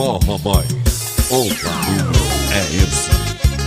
Forró Boys, o barulho é esse.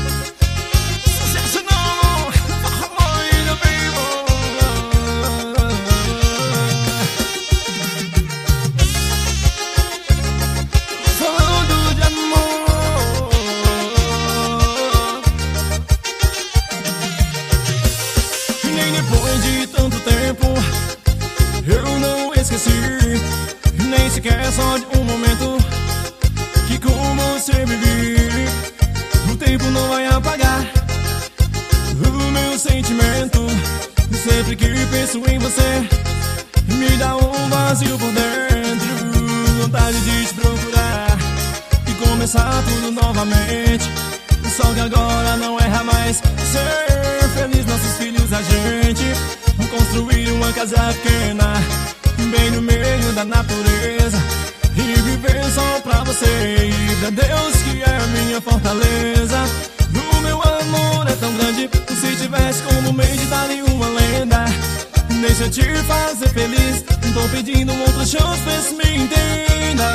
Nem sequer só de um momento que com você vivi. O tempo não vai apagar o meu sentimento. Sempre que penso em você, me dá um vazio por dentro. Vontade de te procurar e começar tudo novamente. Só que agora não erra mais. Ser feliz, nossos filhos, a gente construir uma casa pequena bem no meio da natureza e viver só pra você e pra Deus, que é a minha fortaleza. O meu amor é tão grande, se tivesse como meditar em uma lenda. Deixa eu te fazer feliz, tô pedindo outra chance, vê se me entenda.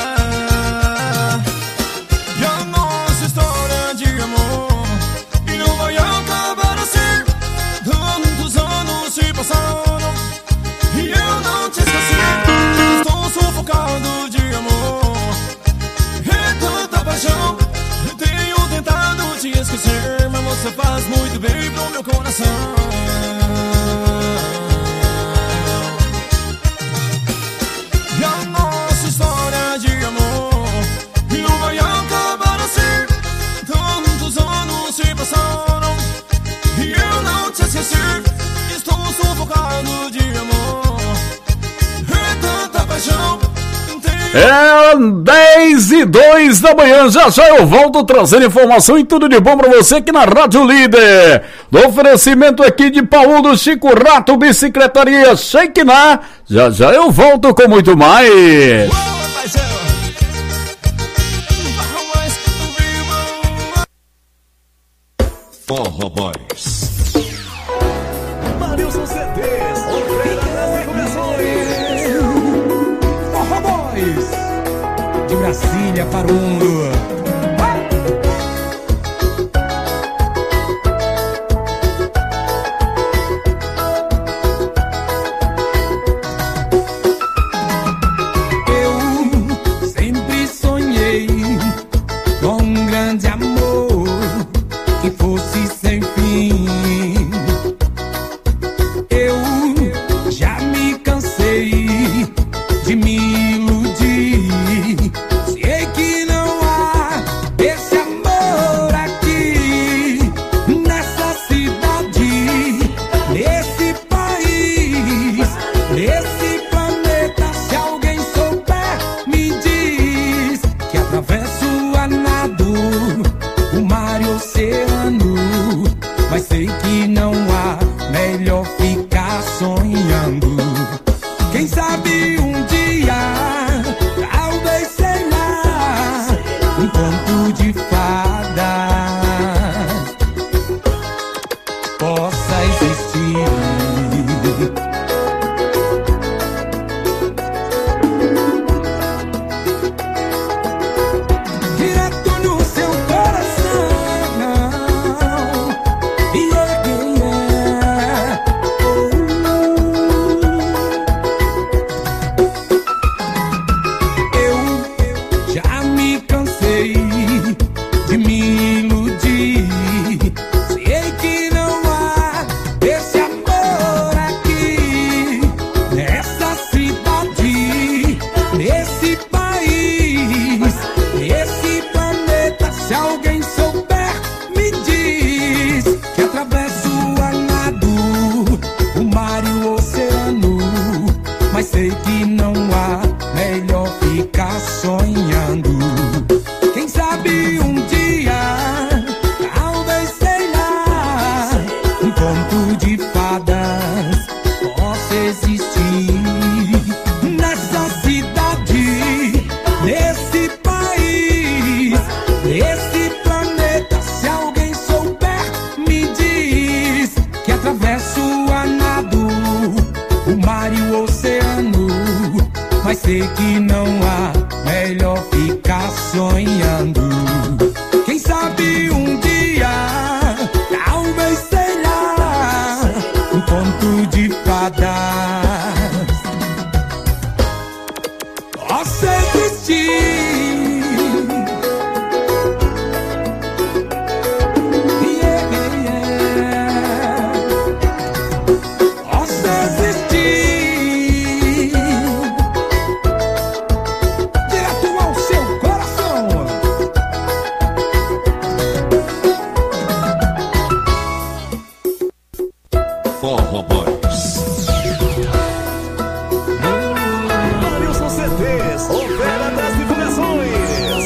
E a nossa história de amor e não vai acabar assim. Tantos anos se passaram e eu não te esqueci. Estou sufocado de amor, é tanta paixão. Tenho tentado te esquecer, mas você faz muito bem pro meu coração. E a nossa história de amor não vai acabar assim. Tantos anos se passaram e eu não te esqueci. Estou sufocado de amor, é tanta paixão. É 10:02 da manhã, já eu volto trazendo informação e tudo de bom pra você aqui na Rádio Líder. Do oferecimento aqui de Paulo Chico Rato, Bicicletaria Sheikna. Já eu volto com muito mais. Forró Boys. Marilson CDs, ofertas e começões. Forró Boys, de Brasília para o mundo. Eu sempre sonhei com um grande amor que fosse sem fim. Eu já me cansei de me iludir. Sei que não há esse amor aqui, nessa cidade, nesse país, nesse planeta. Se alguém souber, me diz que atravesso a nado o mar e o oceano, mas sei que não há, melhor ficar sonhando. Quem sabe um dia, talvez, sei lá, um conto de fadas possa existir. Direto no seu coração. Eu já me cansei de me iludir. Sei que não há esse amor aqui, nessa cidade, nesse país, nesse planeta. Se alguém souber, me diz que atravesso a nado o mar e o oceano, mas sei que não há, melhor ficar sonhando. Quem sabe um dia, talvez, sei lá, um conto de fadas possa existir nessa cidade, nesse país, nesse planeta. Se alguém souber, me diz que atravesso a nado o mar e o oceano, mas sei que não há, melhor ficar sonhando. Quem sabe um dia, talvez será um conto de fadas. Posso existir, posso existir, direto ao seu coração. Forró Boys. Marilson CDs, o Fera das Divulgações.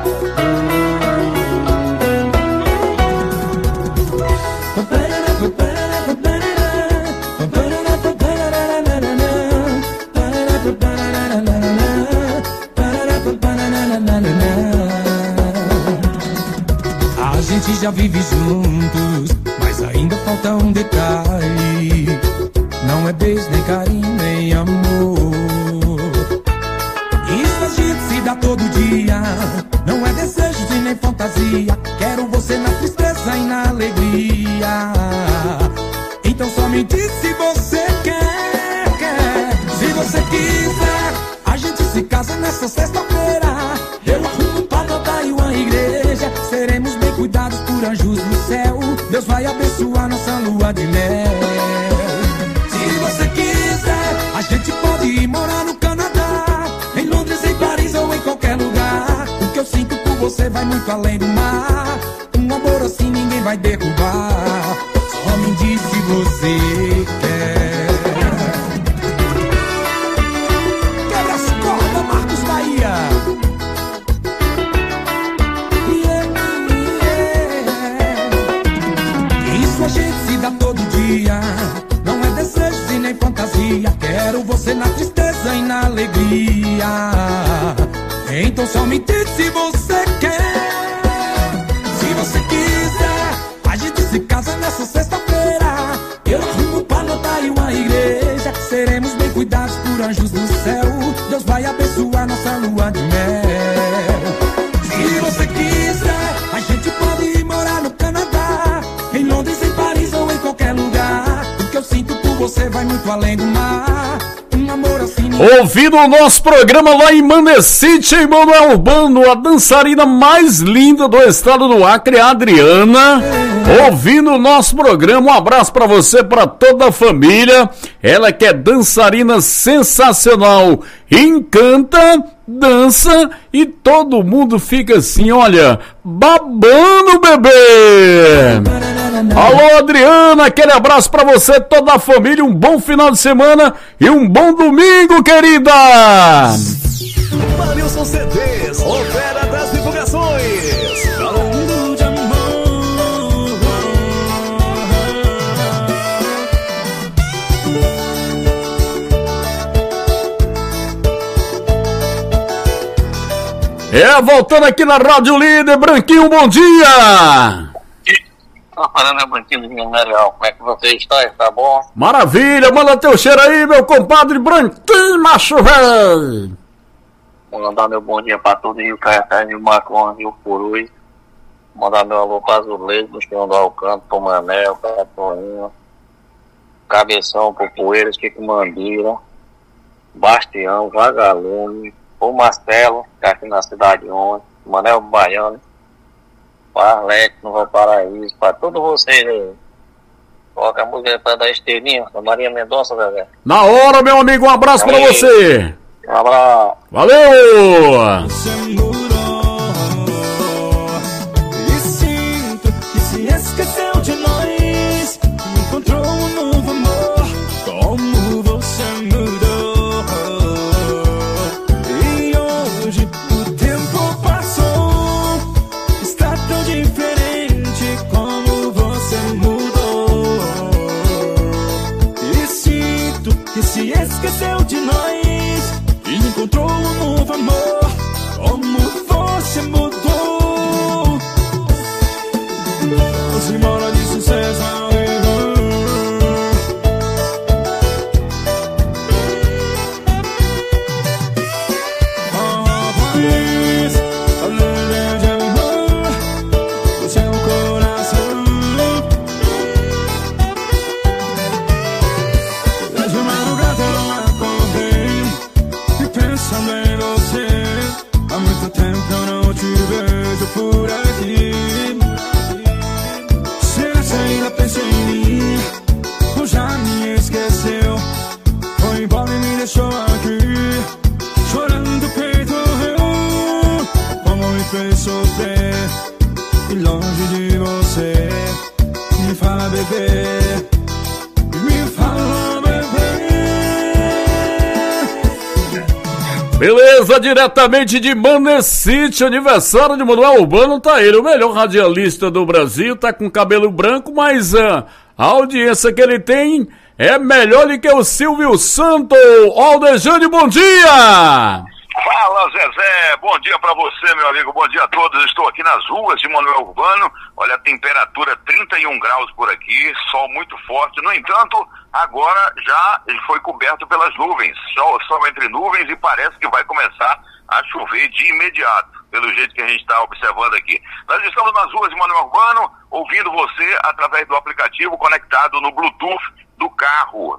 A gente já vive juntos, mas ainda falta um detalhe. Não é beijo, nem carinho, nem amor. Isso a gente se dá todo dia. Não é desejo e nem fantasia. Quero você na tristeza e na alegria. Então só me diz se você quer. Se você quiser, a gente se casa nessa sexta-feira. Eu arrumo pra notar e uma igreja. Seremos bem cuidados por anjos no céu. Deus vai abençoar nossa lua de mel. Se você quiser, a gente pode ir morar no Canadá, em Londres, em Paris ou em qualquer lugar. O que eu sinto por você vai muito além do mar. Um amor assim ninguém vai derrubar. Só me diz se você quer. Quebra as cordas, Marcos Bahia. Isso a gente se dá todo dia. Não é desejo e nem fantasia. Quero você na tristeza e na alegria. Então só me diz se você quer. Se você quiser, a gente se casa nessa sexta-feira. Eu arrumo pra notar e uma igreja. Seremos bem cuidados por anjos do céu. Deus vai abençoar nossa lua de mel. Se você quiser, a gente pode ir morar no Canadá, em Londres, em Paris ou em qualquer lugar. O que eu sinto por você vai muito além do mar. Um amor assim. Ouvindo o nosso programa lá em Manecite, em Manoel Urbano, a dançarina mais linda do estado do Acre, a Adriana. Ouvindo o nosso programa, um abraço pra você, pra toda a família. Ela que é dançarina sensacional, encanta, dança e todo mundo fica assim, olha, babando, bebê. Alô, Adriana, aquele abraço pra você, toda a família, um bom final de semana e um bom domingo, querida! Marilson CDs, o Fera das Divulgações. Falando de amor. Voltando aqui na Rádio Líder, Branquinho, bom dia! Tô falando, é Branquinho do Mineral. Como é que você está? Está bom? Maravilha, manda teu cheiro aí, meu compadre Branquinho, macho velho! Vou mandar meu bom dia pra todo Rio Caetano, Rio Macron, Rio Purus. Mandar meu alô pra Azulejo, no Chão do Alcanto, pro Manel, pra Toninho, Cabeção, pro Poeiras, Kiko Mandira, Bastião, Vagalume, pro Marcelo, que é aqui na cidade ontem, Manel Baiano, pra Arlete, no Valparaíso, pra todos vocês aí. Coloca a música pra dar estrelinha, da Maria Mendonça, Zé. Na hora, meu amigo, um abraço pra você! Um abraço! Valeu! Você mudou e sinto que se esqueceu de nós. Encontrou um novo amor. Como você mudou. E hoje o tempo passou. Está tão diferente como você mudou. E sinto que se esqueceu de nós. Encontrou um novo amor. Como fez sofrer. E longe de você, me fala, bebê, me fala, bebê. Beleza, diretamente de Manecite, aniversário de Manuel Urbano, tá ele, o melhor radialista do Brasil, tá com cabelo branco, mas a audiência que ele tem é melhor do que o Silvio Santos. Aldejane, bom dia! Fala, Zezé, bom dia pra você, meu amigo, bom dia a todos. Estou aqui nas ruas de Manuel Urbano, olha a temperatura 31 graus por aqui, sol muito forte, no entanto, agora já foi coberto pelas nuvens, sol entre nuvens e parece que vai começar a chover de imediato, pelo jeito que a gente está observando aqui. Nós estamos nas ruas de Manuel Urbano, ouvindo você através do aplicativo conectado no Bluetooth do carro,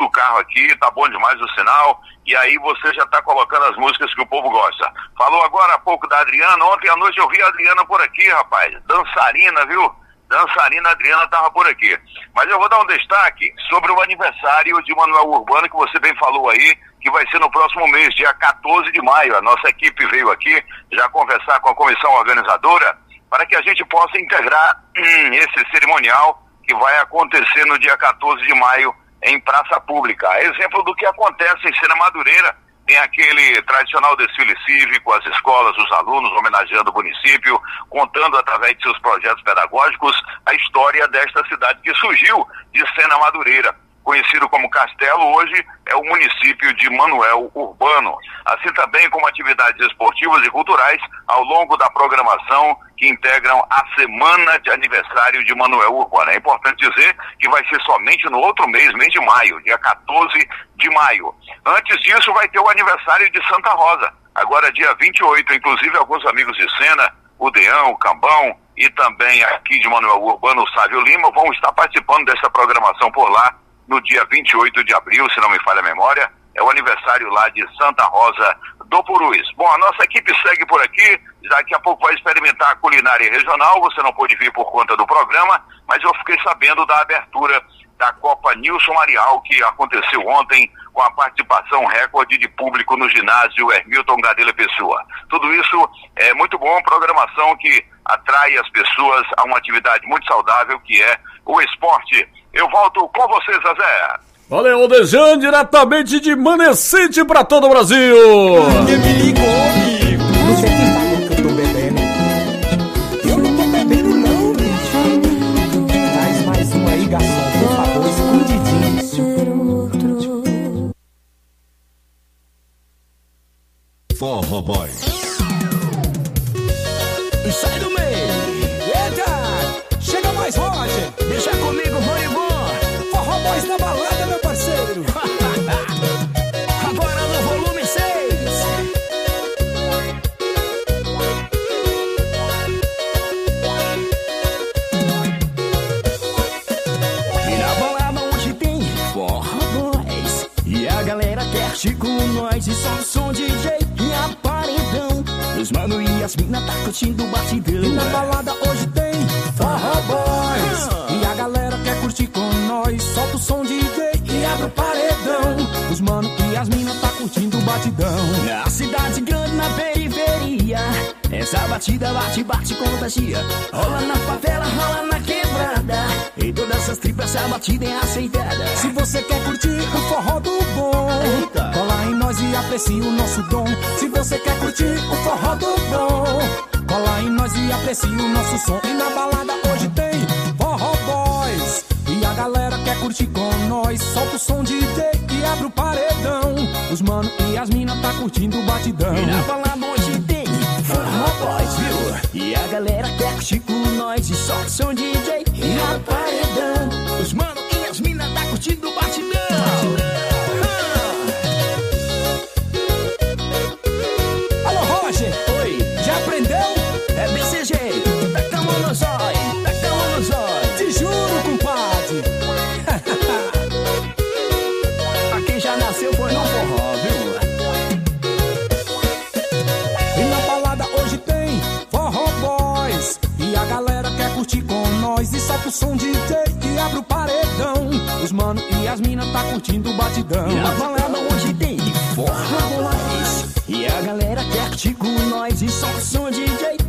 aqui, tá bom demais o sinal, e aí você já tá colocando as músicas que o povo gosta. Falou agora há pouco da Adriana, ontem à noite eu vi a Adriana por aqui, rapaz, dançarina, viu? Dançarina Adriana tava por aqui. Mas eu vou dar um destaque sobre o aniversário de Manuel Urbano, que você bem falou aí, que vai ser no próximo mês, dia 14 de maio. A nossa equipe veio aqui já conversar com a comissão organizadora para que a gente possa integrar esse cerimonial que vai acontecer no dia 14 de maio em praça pública. Exemplo do que acontece em Sena Madureira, tem aquele tradicional desfile cívico, as escolas, os alunos homenageando o município, contando através de seus projetos pedagógicos a história desta cidade que surgiu de Sena Madureira. Conhecido como Castelo, hoje é o município de Manuel Urbano. Assim também como atividades esportivas e culturais ao longo da programação que integram a semana de aniversário de Manuel Urbano. É importante dizer que vai ser somente no outro mês de maio, dia 14 de maio. Antes disso vai ter o aniversário de Santa Rosa, agora dia 28, inclusive alguns amigos de Sena, o Deão, o Cambão e também aqui de Manuel Urbano, o Sávio Lima, vão estar participando dessa programação por lá, no dia 28 de abril, se não me falha a memória, é o aniversário lá de Santa Rosa do Purus. Bom, a nossa equipe segue por aqui, daqui a pouco vai experimentar a culinária regional, você não pôde vir por conta do programa, mas eu fiquei sabendo da abertura da Copa Nilson Marial, que aconteceu ontem com a participação recorde de público no ginásio Hermilton Gadelha Pessoa. Tudo isso é muito bom, programação que atrai as pessoas a uma atividade muito saudável, que é o esporte. Eu volto com você, Zezé. Valeu, Aldejane, diretamente de Manecite para todo o Brasil. Você que falou que eu tô bebendo? Eu não tô bebendo não, bicho. Traz mais um aí, garçom, por favor, escondidinho. Forró Boy. E sai do meio. Eita, chega mais, Roger. Deixa comigo, Moribom. Forró Boys na balada, meu parceiro. Agora no volume 6. E na balada hoje tem Forró Boys. E a galera quer com nós. E só o som DJ e a paredão. Os mano e as mina tá curtindo o batidão. E na balada hoje tem Forró Boys. E a galera quer curtir com nós. Solta o som DJ e abre o paredão. Os mano e as mina tá curtindo o batidão. Na cidade grande, na periferia, essa batida bate, contagia. Rola na favela, rola na quebrada. Em todas essas tripas essa batida é aceitada. Se você quer curtir o forró do bom, cola em nós e aprecie o nosso dom. Se você quer curtir o forró do bom, cola em nós e aprecie o nosso som. E na balada hoje tem Forró Boys. E a galera quer curtir com nós. Solta o som DJ e abre o paredão. Os mano e as mina tá curtindo o batidão. E na balada hoje tem Forró Boys, viu? E a galera quer curtir com nós. E solta o som DJ e abre o paredão. Os mano e as mina tá curtindo o batidão. Alô, Roger. Oi. Já aprendeu? É desse jeito. Taca a mão no zóio, taca a mão no zóio. Te juro, compadre. Pra quem já nasceu foi no forró, viu? E na balada hoje tem Forró Boys. E a galera quer curtir com nós. E solta o som DJ e abre o paredão. Os mano e as mina tá curtindo o batidão. E na balada hoje tem Forró Boys. E a galera quer curtir com nós. E solta o som DJ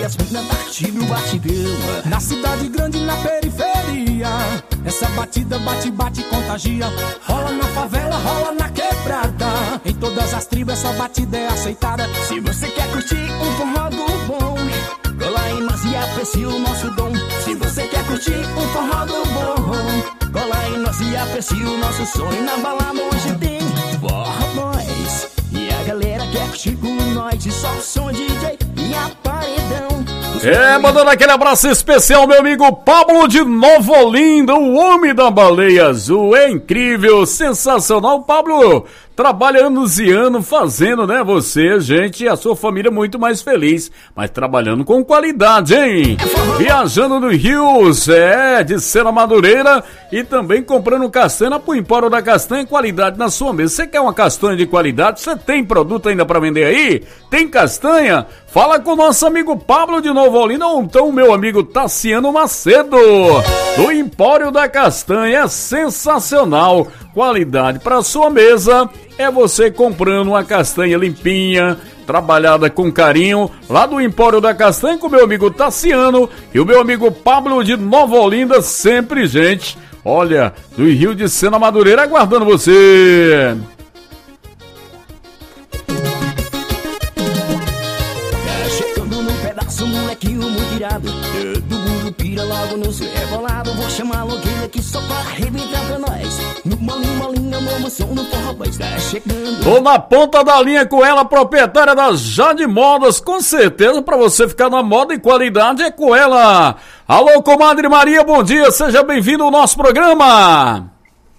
as minas tá curtindo o batidão. Na cidade grande, na periferia, essa batida bate, contagia. Rola na favela, rola na quebrada. Em todas as tribos essa batida é aceitada. Se você quer curtir um forró do bom, cola em nós e aprecie o nosso dom. Se você quer curtir um forró do bom, cola em nós e aprecie o nosso som. E na balada hoje tem Forró Boys, e a galera quer curtir com nós. E só o som DJ e a paredão. Mandando aquele abraço especial, meu amigo Pablo de Nova Olinda, o homem da baleia azul. É incrível, sensacional. Pablo trabalha anos e anos fazendo, né, você, gente, e a sua família muito mais feliz, mas trabalhando com qualidade, hein? Viajando nos rios, de Sena Madureira, e também comprando castanha pro Empório da Castanha, qualidade na sua mesa. Você quer uma castanha de qualidade? Você tem produto ainda para vender aí? Tem castanha? Fala com o nosso amigo Pablo de Nova Olinda, ou então o meu amigo Tassiano Macedo, do Empório da Castanha. Sensacional, qualidade para sua mesa. É você comprando uma castanha limpinha, trabalhada com carinho, lá do Empório da Castanha, com o meu amigo Tassiano e o meu amigo Pablo de Nova Olinda, sempre, gente, olha, do Rio de Sena Madureira, aguardando você. Chegando num pedaço, molequinho muito irado. Todo mundo pira logo no seu rebolado. Vou chamar logueira aqui só pra arrebentar pra nós. Numa linha, uma emoção no Forró Boys. Tá chegando. Tô na ponta da linha com ela, proprietária da Jade Modas. Com certeza, pra você ficar na moda e qualidade, é com ela. Alô, comadre Maria, bom dia. Seja bem-vindo ao nosso programa.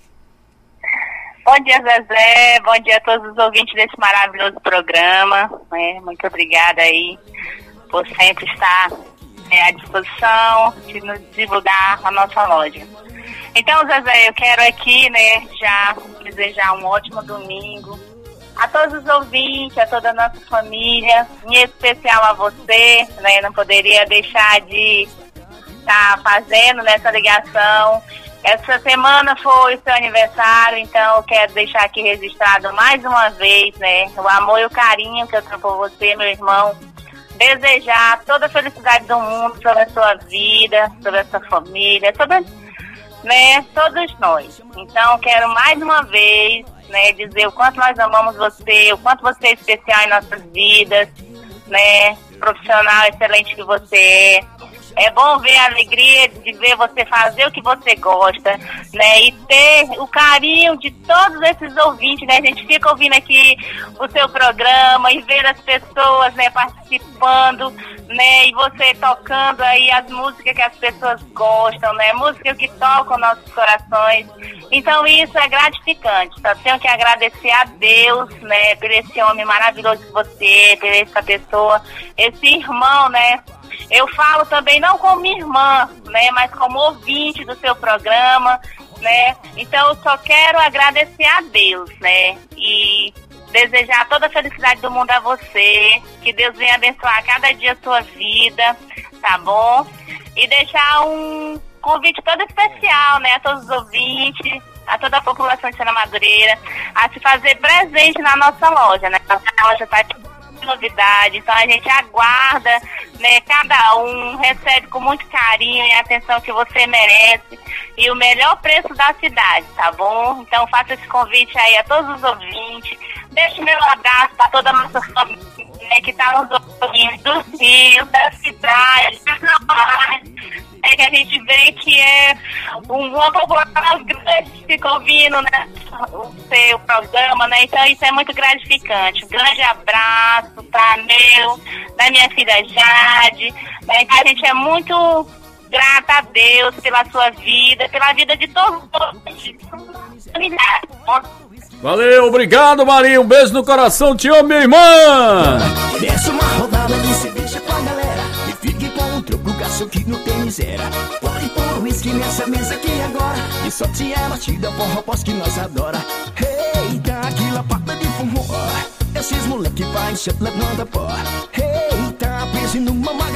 Bom dia, Zezé. Bom dia a todos os ouvintes desse maravilhoso programa. Muito obrigada aí por sempre estar à disposição de nos divulgar a nossa loja. Então, Zezé, eu quero aqui, já desejar um ótimo domingo a todos os ouvintes, a toda a nossa família, em especial a você, não poderia deixar de estar fazendo nessa ligação. Essa semana foi o seu aniversário, então eu quero deixar aqui registrado mais uma vez, o amor e o carinho que eu tenho por você, meu irmão. Desejar toda a felicidade do mundo sobre a sua vida, sobre a sua família, sobre, todos nós. Então, quero mais uma vez, dizer o quanto nós amamos você, o quanto você é especial em nossas vidas, profissional excelente que você é. É bom ver a alegria de ver você fazer o que você gosta, e ter o carinho de todos esses ouvintes, A gente fica ouvindo aqui o seu programa e ver as pessoas, participando, e você tocando aí as músicas que as pessoas gostam, músicas que tocam nossos corações. Então isso é gratificante. Só tenho que agradecer a Deus, por esse homem maravilhoso que você, por essa pessoa, esse irmão, Eu falo também não como irmã, mas como ouvinte do seu programa, Então eu só quero agradecer a Deus, E desejar toda a felicidade do mundo a você, que Deus venha abençoar cada dia a sua vida, tá bom? E deixar um convite todo especial, a todos os ouvintes, a toda a população de Sena Madureira, a se fazer presente na nossa loja, A loja está novidade, então a gente aguarda, cada um recebe com muito carinho e atenção que você merece e o melhor preço da cidade, tá bom? Então faço esse convite aí a todos os ouvintes, deixo meu abraço para toda a nossa família que está nos ouvindo dos rios, da cidade, que a gente vê que é uma população grande que fica ouvindo, o seu programa, Então isso é muito gratificante. Um grande abraço para da minha filha Jade, A gente é muito grata a Deus pela sua vida, pela vida de todos os. Valeu, obrigado, Maria. Um beijo no coração, te amo, minha irmã. Desce uma rodada de cerveja com a galera e fique com um troco, gasto que não tem miséria. Pode pôr um whisky nessa mesa aqui agora e só te ela te dá Forró Boys que nós adora. Eita, aquela pata de forró, esses moleque vai encher levando a pó. Eita, pense numa maga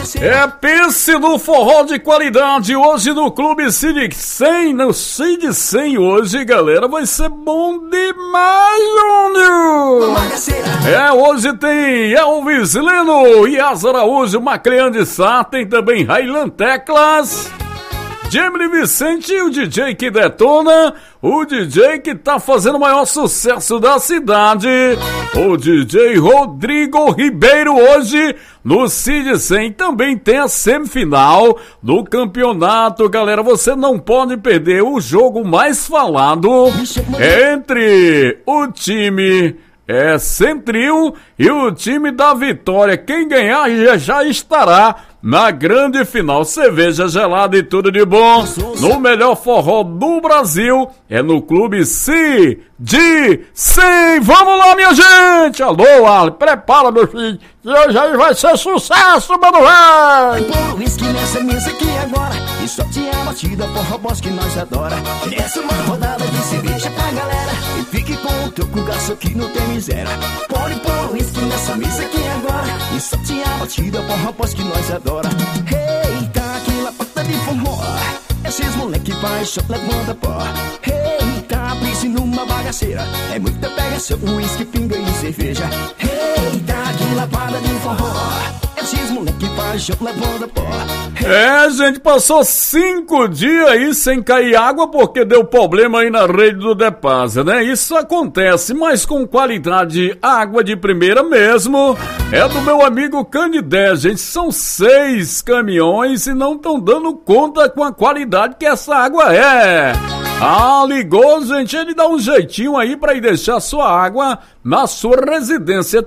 Pense no forró de qualidade hoje no Clube Cid 100, no Cid 100 hoje, galera, vai ser bom demais, Júnior! Hoje tem Elvis Leno, Yas Araújo, Maclean de Sá, tem também Railan Teclas, Jamie Vicente e o DJ que detona, o DJ que tá fazendo o maior sucesso da cidade, o DJ Rodrigo Ribeiro hoje no Cid 100. Também tem a semifinal do campeonato, galera, você não pode perder o jogo mais falado entre o time Centril e o time da Vitória. Quem ganhar já estará na grande final. Cerveja gelada e tudo de bom no melhor forró do Brasil, é no Clube Cid 100. Vamos lá, minha gente. Alô, Ali, prepara, meu filho, que hoje aí vai ser sucesso, mano, vai. Põe uísque nessa mesa aqui agora e só tinha batida forró boss que nós adora. Essa é uma rodada de cerveja pra galera e fique com o troco, gasto que não tem miséria. Pode pôr uísque nessa mesa aqui agora e só tinha batida forró boss que nós adora. Eita, aquela pata de forró, esses moleque faz shot levanta pó. Eita, pense numa bagaceira, é muita pegação, uísque, pinga e cerveja. Eita, aquela pata de forró, esses moleque faz shot levanta pó. Gente, passou 5 dias aí sem cair água porque deu problema aí na rede do Depasa, né? Isso acontece, mas com qualidade, água de primeira mesmo. É do meu amigo Canidé, gente. São 6 caminhões e não estão dando conta com a qualidade que essa água é. Ligou, gente, ele dá um jeitinho aí pra ir deixar sua água na sua residência.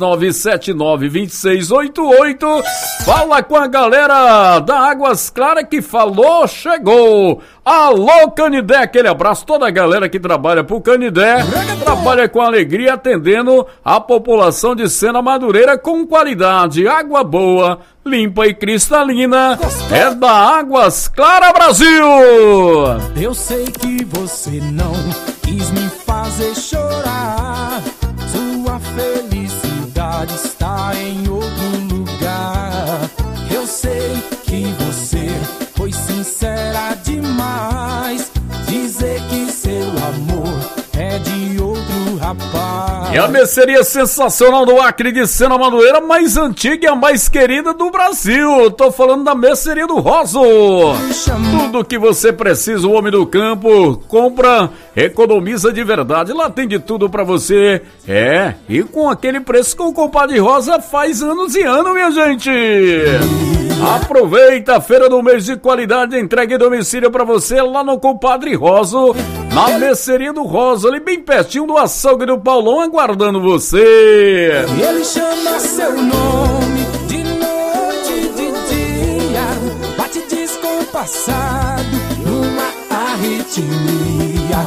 3979-2688. Fala com a galera da Águas Claras que falou, chegou. Alô, Canidé, aquele abraço, toda a galera que trabalha pro Canidé, trabalha com alegria, atendendo a população de Sena Madureira com qualidade, água boa, limpa e cristalina, é da Águas Claras Brasil. Eu sei que você não quis me fazer chorar, sua felicidade está em outro lugar. Eu sei que você foi sincera demais, dizer que seu amor é de outro rapaz. E a mercearia sensacional do Acre de Sena Madureira, mais antiga e a mais querida do Brasil. Tô falando da mercearia do Roso. Tudo que você precisa, o homem do campo, compra, economiza de verdade. Lá tem de tudo pra você. E com aquele preço que o compadre Rosa faz anos e anos, minha gente. Aproveita a feira do mês de qualidade, entrega em domicílio pra você lá no compadre Roso, na mercearia do Rosa, ali bem pertinho do açougue do Paulão, aguardando você. E ele chama seu nome de noite e de dia, bate descompassado numa arritmia.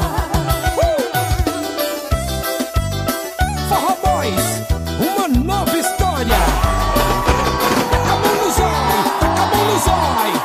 Forró Boys, uma nova história. Acabou no zóio, acabou no zóio.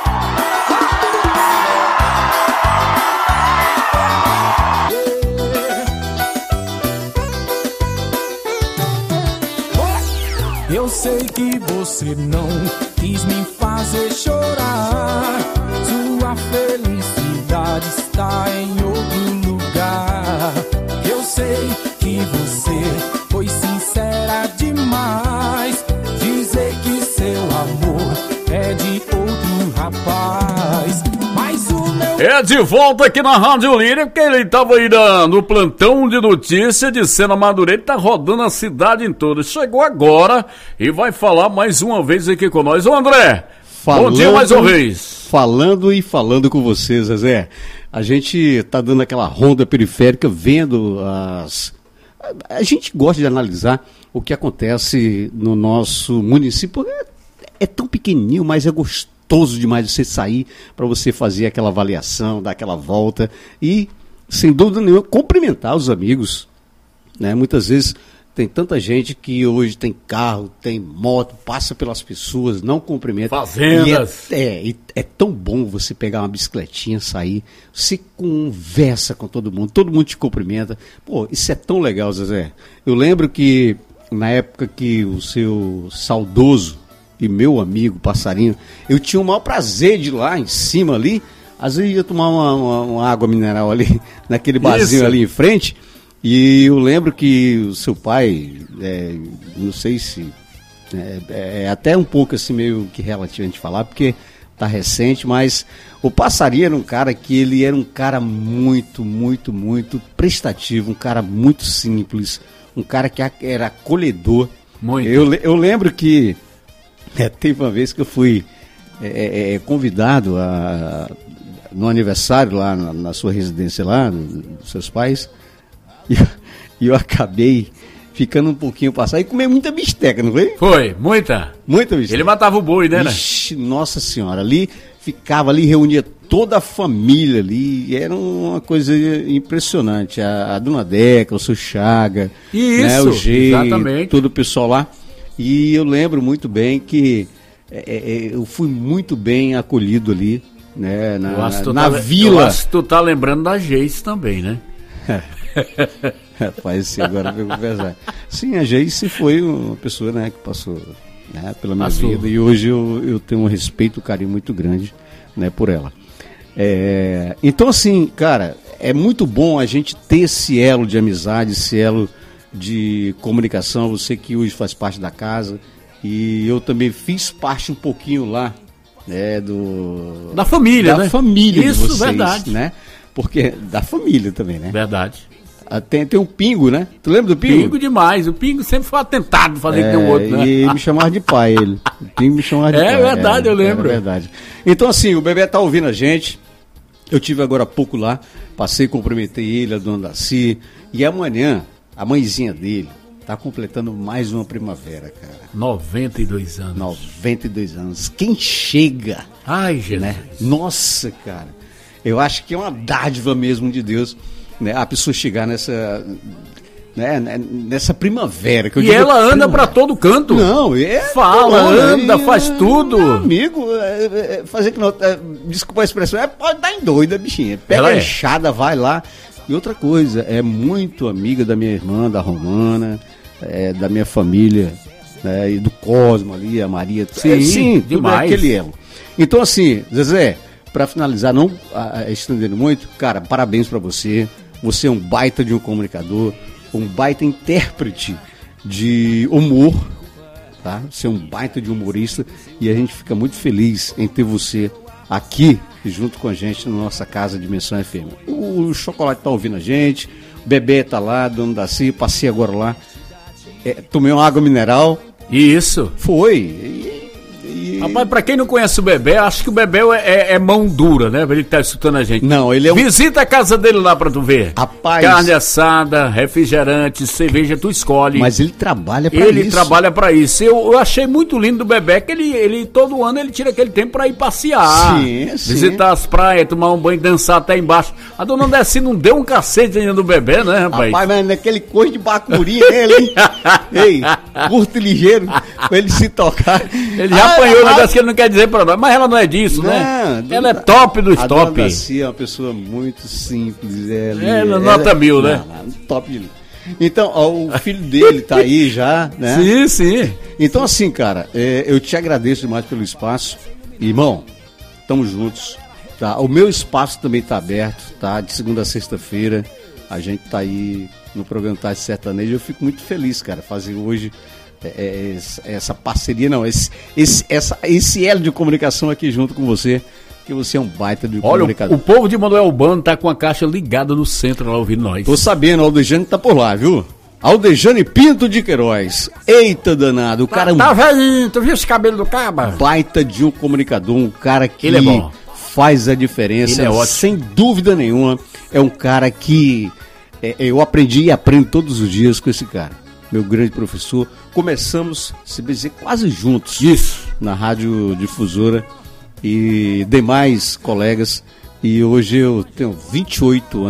Eu sei que você não quis me fazer chorar, sua felicidade está em outro lugar. Eu sei que você foi sincera demais, dizer que seu amor é de outro rapaz. Mas o meu... É de volta aqui na Rádio Líder, porque ele tava aí no plantão de notícia de Sena Madureira, tá rodando a cidade em toda. Chegou agora e vai falar mais uma vez aqui com nós. Ô André, bom dia mais uma vez. Falando com você, Zezé. A gente tá dando aquela ronda periférica, vendo a gente gosta de analisar o que acontece no nosso município. É tão pequenininho, mas é gostoso demais você sair para você fazer aquela avaliação, dar aquela volta e, sem dúvida nenhuma, cumprimentar os amigos, né? Muitas vezes tem tanta gente que hoje tem carro, tem moto, passa pelas pessoas, não cumprimenta. Fazendas. E é tão bom você pegar uma bicicletinha, sair, você conversa com todo mundo te cumprimenta. Pô, isso é tão legal, Zezé. Eu lembro que na época que o seu saudoso e meu amigo Passarinho, eu tinha o maior prazer de ir lá em cima ali, às vezes ia tomar uma água mineral ali, naquele barzinho ali em frente, e eu lembro que o seu pai, não sei se, é até um pouco assim meio que relativo a gente falar, porque tá recente, mas o Passarinho era um cara que ele era um cara muito, muito, muito prestativo, um cara muito simples, um cara que era acolhedor. Muito. Eu lembro que teve uma vez que eu fui convidado no aniversário lá na sua residência lá, dos seus pais, e eu acabei ficando um pouquinho passado e comer muita bisteca, não foi? Foi, muita. Muita bisteca. Ele matava o boi, né? Ixi, nossa senhora, ficava ali, reunia toda a família ali, era uma coisa impressionante. A Dona Deca, o seu Chaga, isso, o G, exatamente. Todo o pessoal lá. E eu lembro muito bem que eu fui muito bem acolhido ali, né, na vila. Eu acho que tu tá lembrando da Geice também, né? Rapaz, agora eu vou conversar. Sim, a Geice foi uma pessoa, né, que passou, né, pela minha vida, e hoje eu tenho um respeito, um carinho muito grande, né, por ela. Então, assim, cara, é muito bom a gente ter esse elo de amizade, esse elo de comunicação. Você que hoje faz parte da casa, e eu também fiz parte um pouquinho lá, né, da família, né? Da família de vocês, verdade, né? Porque da família também, né? Verdade. Tem um Pingo, né? Tu lembra do Pingo? Pingo demais. O Pingo sempre foi atentado fazer que tem o outro, né? E me chamava de pai, ele. O Pingo me chamava de pai. É verdade, eu lembro. É verdade. Então, assim, o Bebé tá ouvindo a gente. Eu tive agora há pouco lá, passei, cumprimentei ele, a Dona Daci. E amanhã, a mãezinha dele tá completando mais uma primavera, cara. 92 anos. 92 anos. Quem chega? Ai, Jesus. Né? Nossa, cara. Eu acho que é uma dádiva mesmo de Deus, né? A pessoa chegar nessa primavera. Que eu digo, ela anda pra todo canto. Não, fala, anda, faz tudo. Meu amigo, fazer que não. Desculpa a expressão, pode dar em doida, bichinha. Pega a enxada, vai lá. E outra coisa, é muito amiga da minha irmã, da Romana, da minha família, né, e do Cosmo ali, a Maria. Sim, demais. Aquele elo. Então, assim, Zezé, para finalizar, não estendendo muito, cara, parabéns para você. Você é um baita de um comunicador, um baita intérprete de humor, tá? Você é um baita de humorista, e a gente fica muito feliz em ter você aqui junto com a gente na nossa casa Dimensão FM. O Chocolate tá ouvindo a gente, o Bebê tá lá, Dona Daci, passei agora lá, tomei uma água mineral. Isso. Foi. Rapaz, pra quem não conhece o Bebé, acho que o Bebé é mão dura, né? Ele que tá escutando a gente. Não, ele é Visita a casa dele lá pra tu ver. Rapaz. Carne assada, refrigerante, cerveja, tu escolhe. Mas ele trabalha pra isso. Ele trabalha pra isso. Eu achei muito lindo do Bebé que ele todo ano ele tira aquele tempo pra ir passear. Sim. Visitar as praias, tomar um banho, dançar até embaixo. A Dona Daci não deu um cacete ainda do Bebé, né, rapaz? Rapaz, mas naquele coisa de bacuri nele, hein? Ei, curto e ligeiro, pra ele se tocar. Ele já apanhou o negócio que ele não quer dizer pra nós, mas ela não é disso, né? Ela é top dos top. A Dona Daci é uma pessoa muito simples. Ela nota 1000, né? Top de... Então, o filho dele tá aí já, né? Sim. Então, assim, cara, eu te agradeço demais pelo espaço. Irmão, tamo juntos, tá? O meu espaço também tá aberto, tá? De segunda a sexta-feira, a gente tá aí no programa Tarde Sertanejo. Eu fico muito feliz, cara, fazer hoje essa parceria, não, esse elo de comunicação aqui junto com você, que você é um baita de comunicador. O povo de Manuel Urbano tá com a caixa ligada no centro lá ouvindo nós. Tô sabendo, o Aldejane tá por lá, viu? Aldejane Pinto de Queiroz. Eita danado, o cara... Tá velhinho, tu viu esse cabelo do caba? Baita de um comunicador, um cara que ele é bom, faz a diferença, ele é ótimo, sem dúvida nenhuma. É um cara que eu aprendi e aprendo todos os dias com esse cara. Meu grande professor, começamos, se dizer, quase juntos. Isso. Na Rádio Difusora e demais colegas. E hoje eu tenho 28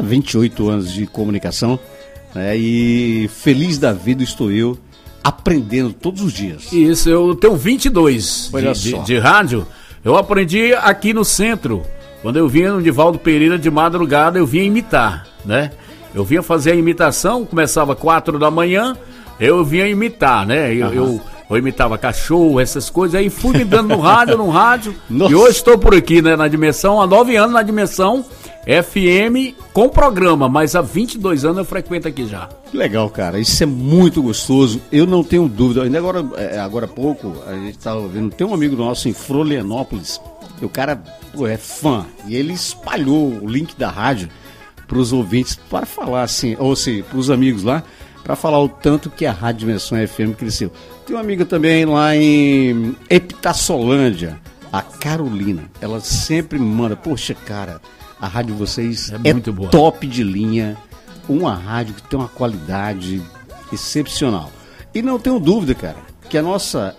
anos de comunicação, né? E feliz da vida estou eu, aprendendo todos os dias. Isso, eu tenho 22 de rádio. Eu aprendi aqui no centro. Quando eu vinha no Divaldo Pereira de madrugada, eu vinha imitar, né? Eu vinha fazer a imitação, começava 4 da manhã, eu vinha imitar, né? eu imitava cachorro, essas coisas, aí fui me dando no rádio, Nossa. e hoje estou por aqui, né, na Dimensão, há 9 anos na Dimensão FM com programa, mas há 22 anos eu frequento aqui já. Legal, cara, isso é muito gostoso, eu não tenho dúvida, ainda agora há pouco, a gente estava vendo, tem um amigo nosso em Florianópolis, e o cara é fã, e ele espalhou o link da rádio para os ouvintes, para falar assim, ou seja, para os amigos lá, para falar o tanto que a Rádio Dimensão FM cresceu. Tem uma amiga também lá em Epitassolândia, a Carolina, ela sempre me manda, poxa, cara, a rádio de vocês é muito boa, top de linha, uma rádio que tem uma qualidade excepcional. E não tenho dúvida, cara, que a nossa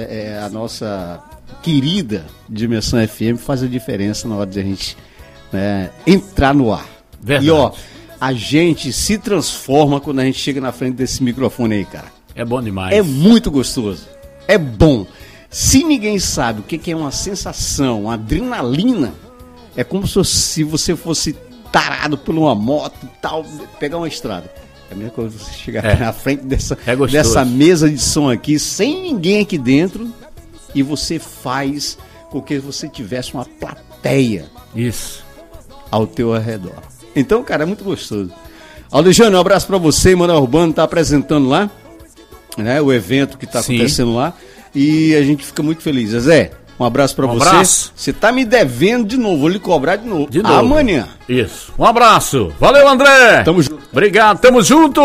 querida Dimensão FM faz a diferença na hora de a gente entrar no ar. Verdade. E ó, a gente se transforma quando a gente chega na frente desse microfone aí, cara. É bom demais. É muito gostoso. É bom. Se ninguém sabe o que é uma sensação, uma adrenalina, é como se você fosse tarado por uma moto e tal, pegar uma estrada. É a mesma coisa você chegar na frente dessa mesa de som aqui, sem ninguém aqui dentro, e você faz com que você tivesse uma plateia. Isso. Ao teu redor. Então, cara, é muito gostoso. Alejandro, um abraço pra você, Manuel Urbano tá apresentando lá, né, o evento que tá acontecendo lá, e a gente fica muito feliz. Zezé, um abraço pra você. Abraço. Você tá me devendo de novo, vou lhe cobrar de novo. Amanhã. Isso. Um abraço. Valeu, André. Tamo junto. Obrigado, tamo junto.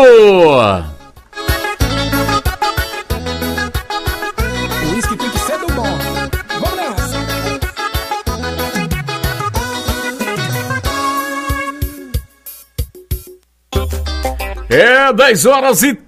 O uísque tem que ser do bom. Vamos nessa. É 10 horas e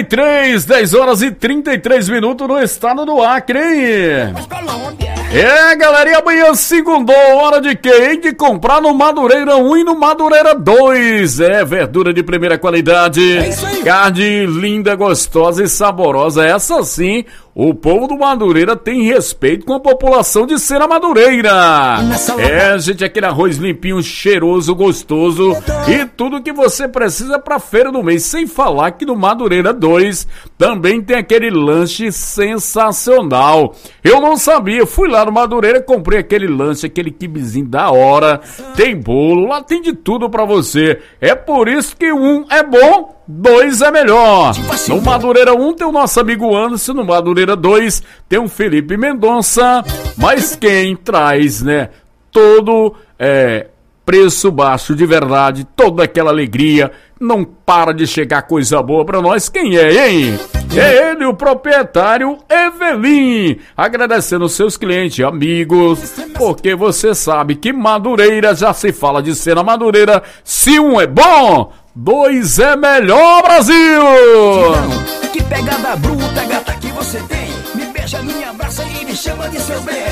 33 minutos no estado do Acre, hein? É, galera, e amanhã segundou, hora de quem? De comprar no Madureira 1 e no Madureira 2. É, verdura de primeira qualidade, carne linda, gostosa e saborosa. Essa sim, o povo do Madureira tem respeito com a população de Sena Madureira. É, gente, aquele arroz limpinho, cheiroso, gostoso e tudo que você precisa pra feira do mês. Sem falar que no Madureira 2 também tem aquele lanche sensacional. Eu não sabia, fui lá no Madureira, comprei aquele lanche, aquele quibezinho da hora, tem bolo, lá tem de tudo pra você. É por isso que 1 é bom, 2 é melhor. No Madureira 1 tem o nosso amigo Anderson, no Madureira 2 tem o Felipe Mendonça, mas quem traz, né, todo preço baixo de verdade, toda aquela alegria, não para de chegar coisa boa pra nós, quem é, hein? É ele, o proprietário Evelyn, agradecendo os seus clientes e amigos, porque você sabe que Madureira já se fala de Sena Madureira, se 1 é bom, 2 é melhor, Brasil! Que pegada bruta, gata, que você tem, me beija, me abraça e me chama de seu bem.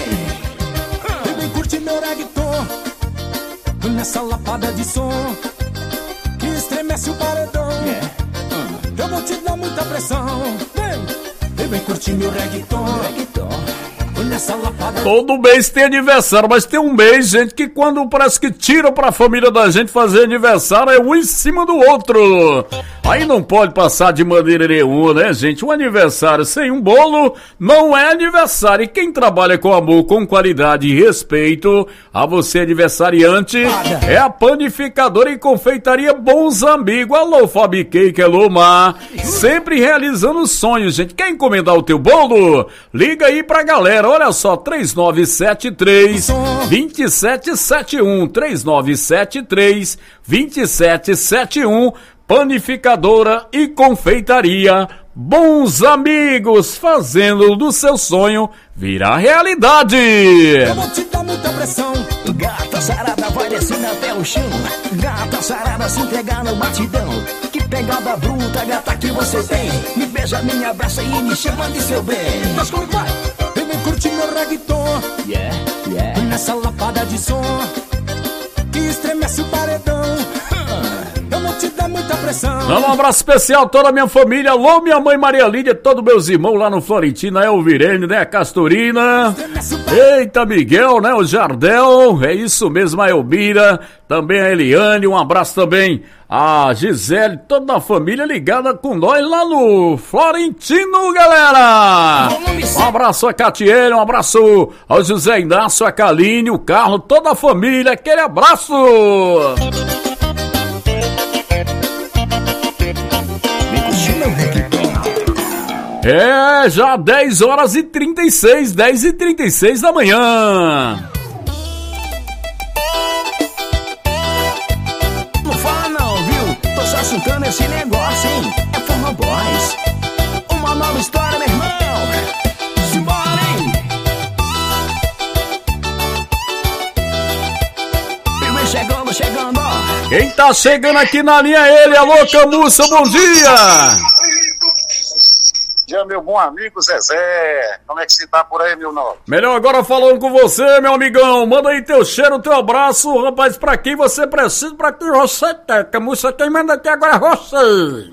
Vem curtir meu reggaeton, nessa lapada de som que estremece o paredão. Eu vou te dar muita pressão. Vem curtir meu reggaeton. Nessa lapada. Todo mês tem aniversário, mas tem um mês, gente, que quando parece que tiram pra família da gente fazer aniversário, é um em cima do outro. Aí não pode passar de maneira nenhuma, né, gente? Um aniversário sem um bolo não é aniversário. E quem trabalha com amor, com qualidade e respeito a você, aniversariante, é a Panificadora e Confeitaria Bons Amigos. Alô, Fabi Cake, alô, Mar. Sempre realizando sonhos, gente. Quer encomendar o teu bolo? Liga aí pra galera. Olha só, 3973-2771, 3973-2771, Panificadora e Confeitaria Bons Amigos, fazendo do seu sonho virar realidade. Eu vou te dar muita pressão. Gata sarada vai descendo até o chão, gata sarada se entregar no batidão. Que pegada bruta, gata, que você tem, me beija, me abraça e me chama de seu bem. Mas como vai? Vem curtir meu reggaeton, nessa lapada de som que estremece o paredão. Eu vou te dar muita pressão. pressão. Dá um abraço especial a toda a minha família. Alô, minha mãe Maria Lídia, todos meus irmãos lá no Florentina, Elvirene, né, a Castorina. Eita, Miguel, né, o Jardel. É isso mesmo, a Elmira. Também a Eliane, um abraço também a Gisele, toda a família ligada com nós lá no Florentino, galera. Um abraço a Catiele, um abraço ao José Inácio, a Kaline, o Carlos, toda a família, aquele abraço. É, já 10h36, 10h36 da manhã. Não fala não, viu? Tô só assustando esse negócio, hein? É Forró Boys. Uma nova história, meu irmão. Simbora, hein? Vem chegando, ó. Quem tá chegando aqui na linha é ele, alô Camussa, bom dia! Bom dia, meu bom amigo Zezé. Como é que você tá por aí, meu nobre? Melhor agora falando com você, meu amigão. Manda aí teu cheiro, teu abraço, rapaz, pra quem você precisa, pra quem você quer. Camussa, quem manda aqui agora é você.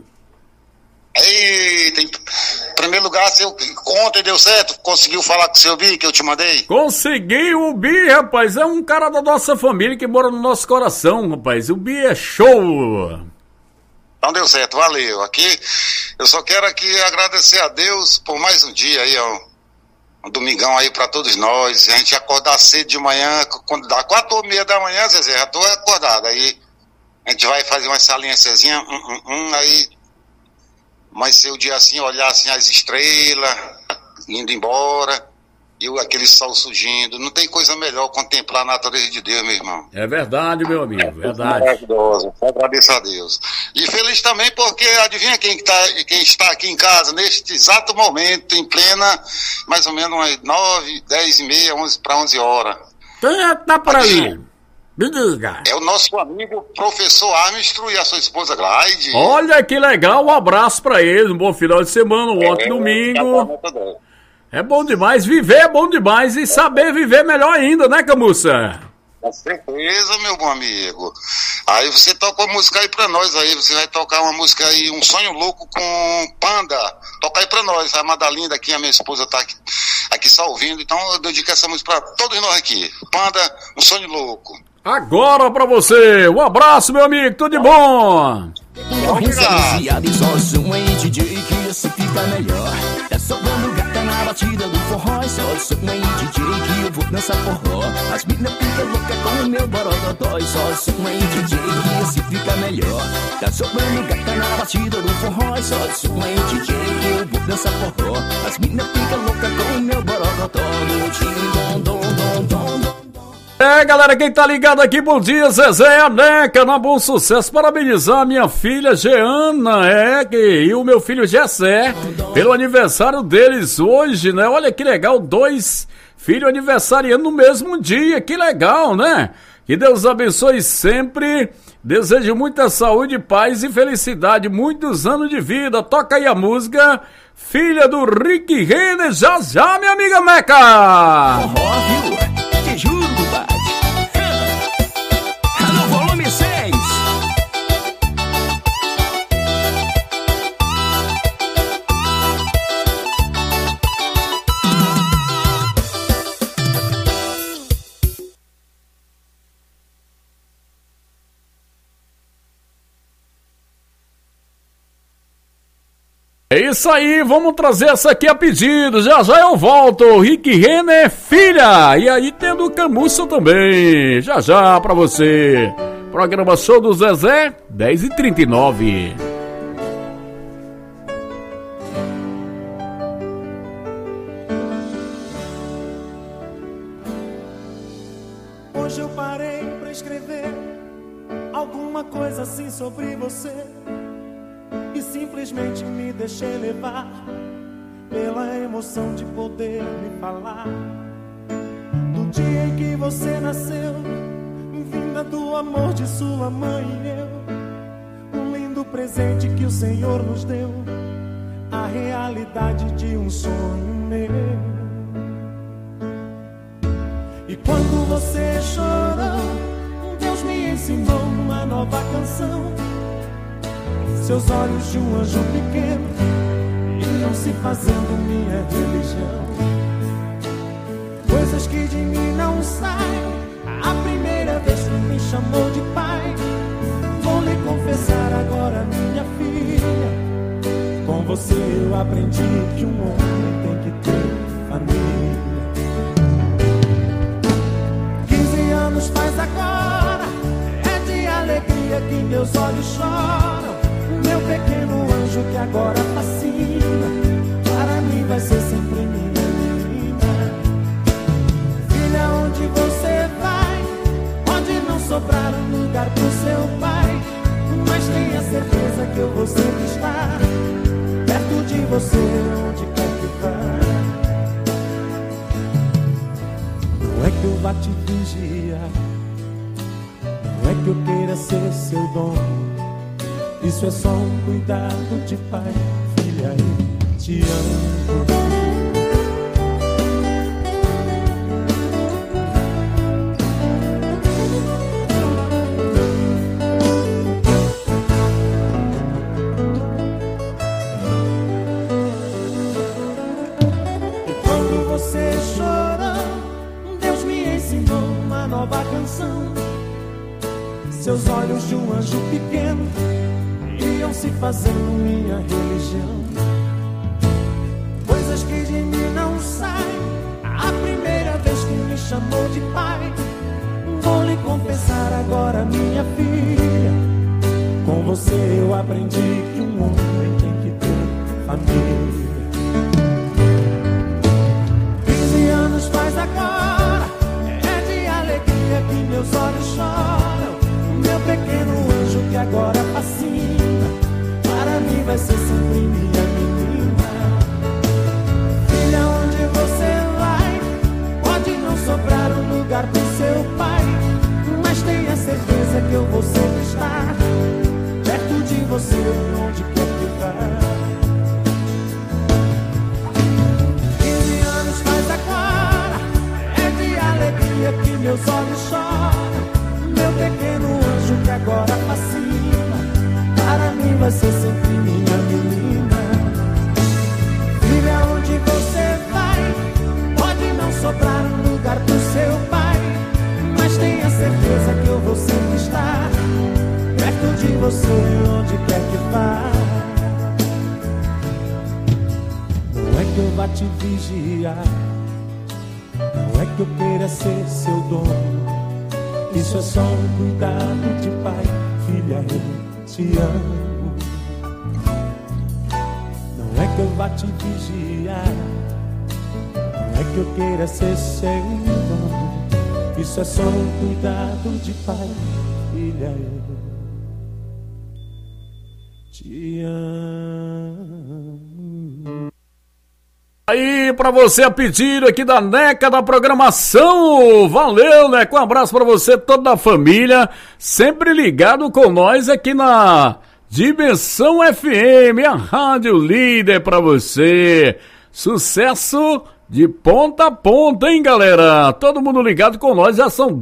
Eita, em primeiro lugar, ontem deu certo? Conseguiu falar com o seu Bi que eu te mandei? Consegui, o Bi, rapaz, é um cara da nossa família que mora no nosso coração, rapaz. O Bi é show. Então deu certo, valeu. Aqui, eu só quero aqui agradecer a Deus por mais um dia aí, ó. Um domingão aí pra todos nós. A gente acordar cedo de manhã, quando dá 4h30 da manhã, Zezé, já tô acordado. Aí a gente vai fazer uma saliênciazinha, aí vai ser o dia assim, olhar assim as estrelas, indo embora, e aquele sol surgindo. Não tem coisa melhor contemplar a natureza de Deus, meu irmão. É verdade, meu amigo, verdade. Maravilhoso, agradeço a Deus. E feliz também porque, adivinha quem está aqui em casa, neste exato momento, em plena, mais ou menos umas 9, 10h30, 11 para 11 horas. Quem é que tá por aí? Me diga. É o nosso amigo professor Armstrong e a sua esposa Gleide. Olha que legal, um abraço pra eles, um bom final de semana, um ótimo domingo. É bom demais, viver é bom demais e saber viver melhor ainda, né, Camussa? Com certeza, meu bom amigo. Aí você toca uma música aí pra nós aí, você vai tocar uma música aí, Um Sonho Louco com Panda. Toca aí pra nós, a Madalinda aqui, a minha esposa tá aqui só ouvindo, então eu dedico essa música pra todos nós aqui. Panda, Um Sonho Louco. Agora pra você, um abraço, meu amigo, tudo de bom! Obrigado. E só som aí, DJ, que assim fica melhor. Tá sobrando gata na batida do forró. E só som aí, DJ, que eu vou dançar forró. As mina fica louca com o meu borododó. E só som aí, DJ, que assim fica melhor. Tá sobrando gata na batida do forró. E só som aí, DJ, que eu vou dançar forró. As mina fica louca com o meu borododó. No tim, dom, dom, dom, dom, dom. É, galera, quem tá ligado aqui, bom dia, Zezé, a Neca, na Bom Sucesso, parabenizar a minha filha Jeana, e o meu filho Gessé, pelo aniversário deles hoje, né, olha que legal, 2 filhos aniversariando no mesmo dia, que legal, né, que Deus abençoe sempre, desejo muita saúde, paz e felicidade, muitos anos de vida, toca aí a música, filha do Rick Renner, já, minha amiga Meca! Te juro, compadre. No volume 6. É isso aí, vamos trazer essa aqui a pedido, já eu volto, Rick Renner, filha, e aí tem do Camussa também, já pra você, programa Show do Zezé, 10h39. Hoje eu parei pra escrever alguma coisa assim sobre você e simplesmente me deixei levar pela emoção de poder me falar do dia em que você nasceu, vinda do amor de sua mãe e eu, um lindo presente que o Senhor nos deu, a realidade de um sonho meu. E quando você chorou, Deus me ensinou uma nova canção. Seus olhos de um anjo pequeno iam se fazendo minha religião. Coisas que de mim não saem. A primeira vez que me chamou de pai. Vou lhe confessar agora, minha filha, com você eu aprendi que um homem tem que ter família. 15 anos faz agora, é de alegria que meus olhos choram. Meu pequeno anjo que agora fascina, para mim vai ser sempre minha menina. Filha, onde você vai? Pode não sobrar um lugar pro seu pai, mas tenha certeza que eu vou sempre estar perto de você, onde quer que vá. Não é que eu vá te vigiar, não é que eu queira ser seu dono. Isso é só um cuidado de pai. Filha, eu te amo. E quando você chorou, Deus me ensinou uma nova canção. Seus olhos de um anjo pequeno iam se fazendo minha religião. Coisas que de mim não saem. A primeira vez que me chamou de pai. Vou lhe confessar agora, minha filha, com você eu aprendi que um homem tem que ter família. 15 anos faz agora, é de alegria que meus olhos choram. Meu pequeno anjo que agora fascina, para mim vai ser sempre minha menina. Filha, onde você vai? Pode não sobrar um lugar pro seu pai, mas tenha certeza que eu vou sempre estar perto de você, onde quer que vá. 15 anos faz agora, é de alegria que meus olhos choram. Meu pequeno anjo que agora fascina, para mim vai ser sempre minha menina. Filha, onde você vai? Pode não sobrar um lugar pro seu pai, mas tenha certeza que eu vou sempre estar perto de você, onde quer que vá. Não é que eu vá te vigiar, não é que eu queira ser seu dono. Isso é só um cuidado de pai. Filha, eu te amo. Não é que eu vá te vigiar, não é que eu queira ser seu dono. Isso é só um cuidado de pai. Filha, eu te amo. Aí, pra você, a pedido aqui da NECA da programação. Valeu, Neca. Um abraço pra você, toda a família. Sempre ligado com nós aqui na Dimensão FM, a rádio líder pra você. Sucesso de ponta a ponta, hein, galera? Todo mundo ligado com nós, já são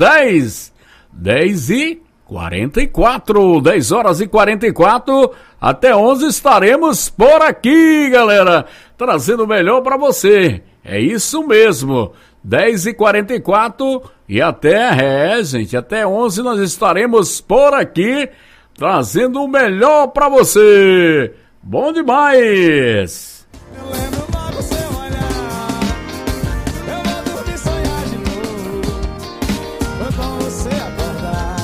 10h44, 10 horas e 44, até 11 estaremos por aqui, galera, trazendo o melhor pra você. É isso mesmo, 10h44 e até, gente, até 11 nós estaremos por aqui, trazendo o melhor pra você. Bom demais! Eu lembro logo seu olhar, eu vou dormir, sonhar de novo, foi com você acordar.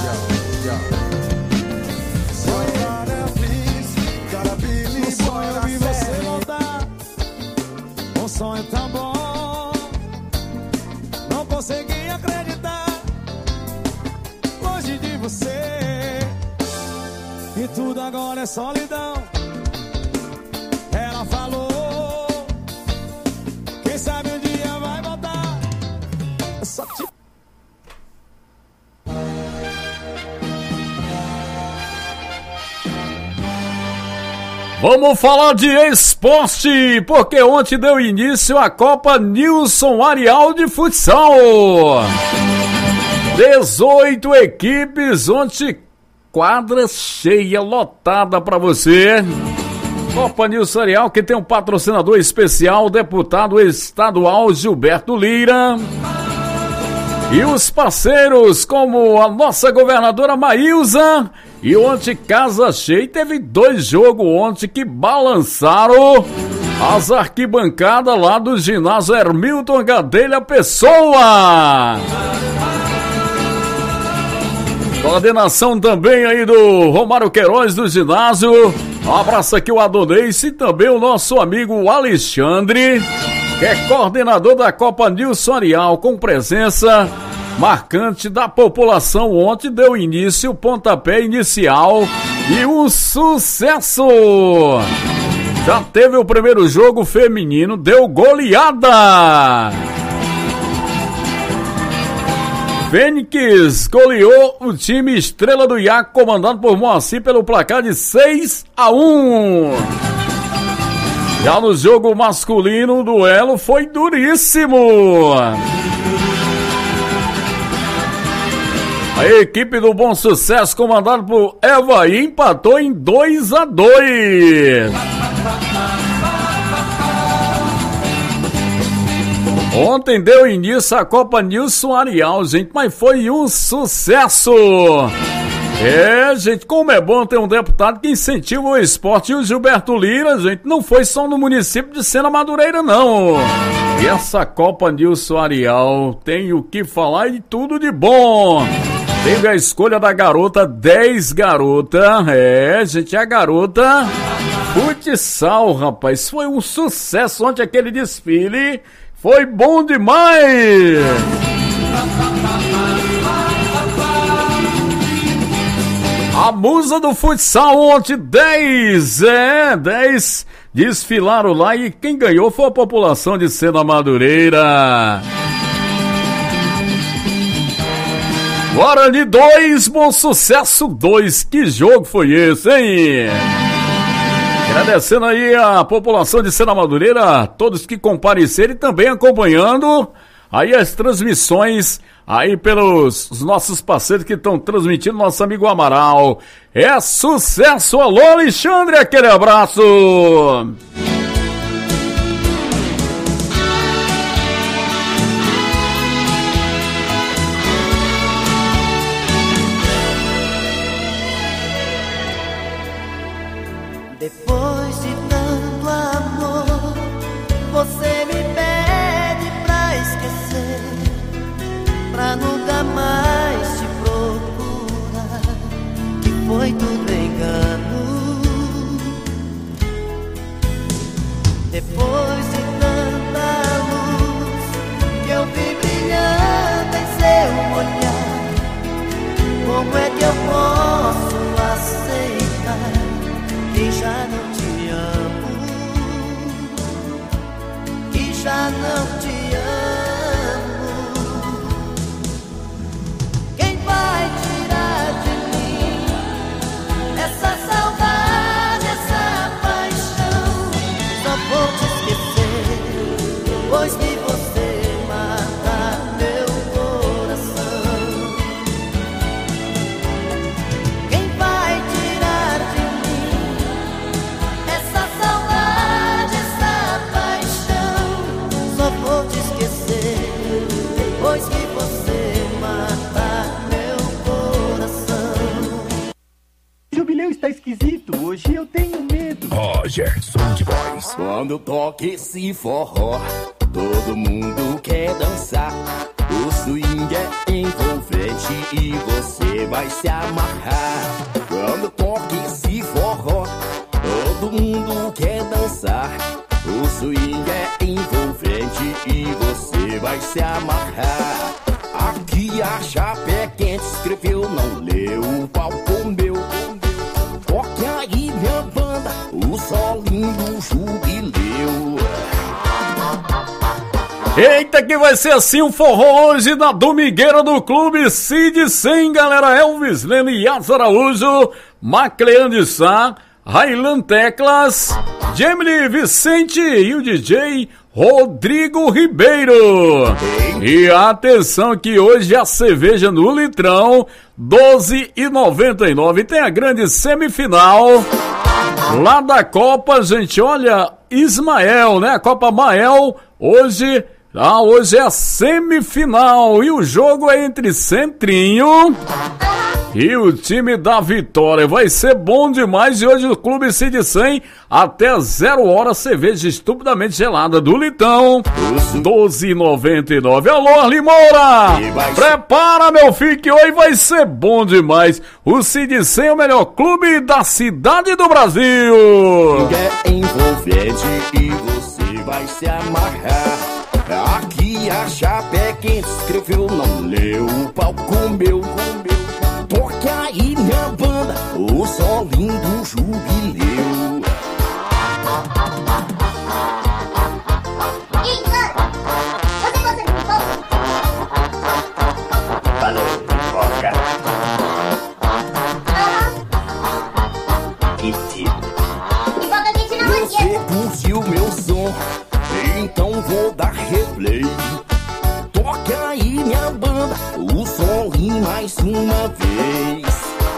Sonhar é feliz, cara feliz, sonho eu vi você voltar. Um sonho tão bom, não consegui acreditar, longe de você, e tudo agora é solidão. Ela falou, quem sabe um dia vai voltar. Eu só te... Vamos falar de esporte, porque ontem deu início a Copa Nilson Arial de Futsal. 18 equipes ontem quadra cheia, lotada para você. Copa News Cereal, que tem um patrocinador especial, o deputado estadual Gilberto Lira. E os parceiros, como a nossa governadora Maísa. E ontem, casa cheia, teve 2 jogos ontem que balançaram as arquibancadas lá do ginásio Hermilton Gadelha Pessoa. Coordenação também aí do Romário Queiroz do ginásio. Um abraço aqui o Adonês e também o nosso amigo Alexandre, que é coordenador da Copa News Cereal, com presença marcante da população. Ontem deu início, o pontapé inicial e um sucesso. Já teve o primeiro jogo feminino, deu goleada. Fênix goleou o time Estrela do Iaco, comandado por Moacir, pelo placar de 6-1. Já no jogo masculino, o duelo foi duríssimo. A equipe do Bom Sucesso, comandada por Evaí, empatou em 2-2. Ontem deu início a Copa News Cereal, gente, mas foi um sucesso. Gente, como é bom ter um deputado que incentiva o esporte. E o Gilberto Lira, gente, não foi só no município de Sena Madureira, não. E essa Copa News Cereal tem o que falar e tudo de bom. Teve a escolha da garota, 10 garota. Gente, a garota futsal, rapaz. Foi um sucesso ontem aquele desfile. Foi bom demais! A musa do futsal ontem, 10 desfilaram lá e quem ganhou foi a população de Sena Madureira. Guarani 2, Bom Sucesso 2. Que jogo foi esse, hein? Agradecendo aí a população de Sena Madureira, todos que compareceram e também acompanhando aí as transmissões aí pelos os nossos parceiros que estão transmitindo, nosso amigo Amaral. É sucesso! Alô, Alexandre, aquele abraço! Depois de tanto amor, você me pede pra esquecer, pra nunca mais te procurar, que foi tudo engano. Depois de tanta luz que eu vi brilhando em seu olhar, como é que eu posso aceitar que já não te amo, que já não te amo? Quem vai tirar de mim essa saudade, essa paixão? Só vou te esquecer, pois que você mata meu coração. Quem vai tirar de mim essa saudade, essa paixão? Só vou te esquecer, pois que você mata meu coração. O jubileu está esquisito, hoje eu tenho medo. Roger, som de voz. Quando toca esse forró, todo mundo quer dançar. O swing é envolvente e você vai se amarrar. Quando toca esse forró, todo mundo quer dançar. O swing é envolvente e você vai se amarrar. Aqui a Chapequense escreveu, não leu, o pau comeu. Toque aí minha banda, o solinho do jubileu. Eita, que vai ser assim um forró hoje na domingueira do Clube Cid 100, galera. Elvis, Lene, Yas Araújo, Maclean de Sá, Railan Teclas, Gemini Vicente e o DJ Rodrigo Ribeiro. E atenção que hoje a cerveja no litrão, R$12,99. Tem a grande semifinal lá da Copa, gente, olha, Ismael, né? A Copa Mael, hoje é a semifinal e o jogo é entre Centrinho e o time da Vitória. Vai ser bom demais. E hoje o Clube Cid 100 até 0 horas, cerveja estupidamente gelada do Litão, R$12,99. Alô, Arli Moura, prepara, meu filho, que hoje vai ser bom demais. O Cid 100 é o melhor clube da cidade do Brasil. É envolvente e você vai se amarrar. Aqui a Chapé quem escreveu não leu, o palco meu. Toca aí minha banda, o solinho do jubileu. Falou, boca. Que tipo? Você curtiu meu som, então vou dar replay. Toca aí minha banda, o som e mais uma vez.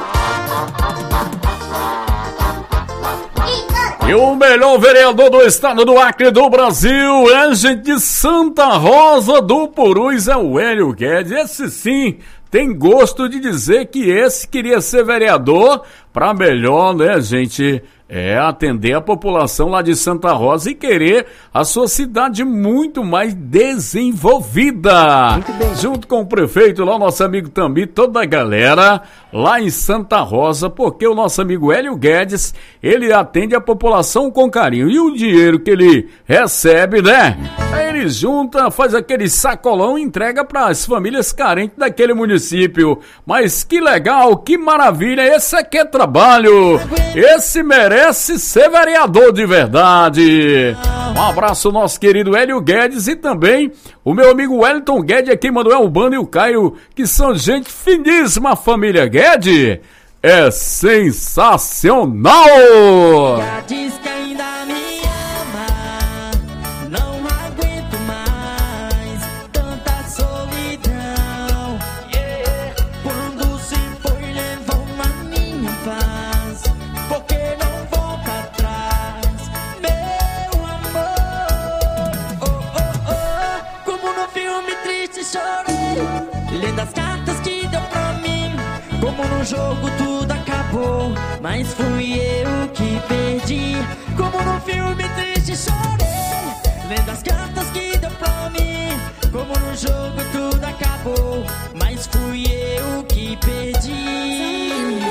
E o melhor vereador do estado do Acre do Brasil é gente de Santa Rosa do Purus, é o Hélio Guedes. Esse sim tem gosto de dizer que esse queria ser vereador para melhor, né, gente? Atender a população lá de Santa Rosa e querer a sua cidade muito mais desenvolvida. Junto com o prefeito lá, o nosso amigo Tambi, toda a galera lá em Santa Rosa, porque o nosso amigo Hélio Guedes, ele atende a população com carinho. E o dinheiro que ele recebe, né? Aí ele junta, faz aquele sacolão e entrega para as famílias carentes daquele município. Mas que legal, que maravilha, esse aqui é trabalho. Esse merece ser vereador de verdade. Um abraço ao nosso querido Hélio Guedes e também o meu amigo Wellington Guedes aqui, Manuel Urbano e o Caio, que são gente finíssima. A família Guedes é sensacional. Já diz que ainda me ama, não aguento mais tanta solidão. Quando se foi levou a minha paz, porque não volta atrás, meu amor. Como no filme triste chorei, lendo as cartas que deu pra mim. Como no jogo tudo acabou, mas fui eu que perdi. Como no filme triste chorei, lendo as cartas que deu pra mim. Como no jogo tudo acabou, mas fui eu que perdi.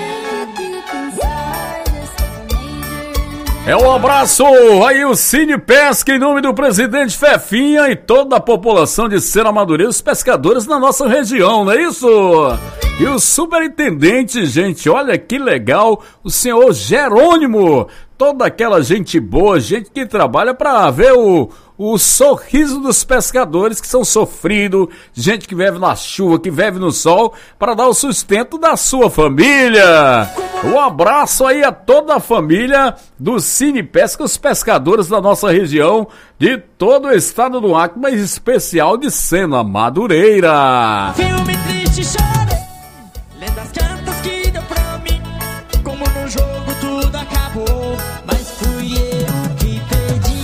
É um abraço aí o Cine Pesca em nome do presidente Fefinha e toda a população de Sena Madureira, os pescadores na nossa região, não é isso? E o superintendente, gente, olha que legal, o senhor Jerônimo, toda aquela gente boa, gente que trabalha para ver o sorriso dos pescadores que são sofridos, gente que vive na chuva, que vive no sol, para dar o sustento da sua família. Um abraço aí a toda a família do Cine Pesca, os pescadores da nossa região, de todo o estado do Acre, mas especial de Sena Madureira. Filme triste chorei, lendo as cartas que deu pra mim. Como no jogo tudo acabou, mas fui eu que perdi.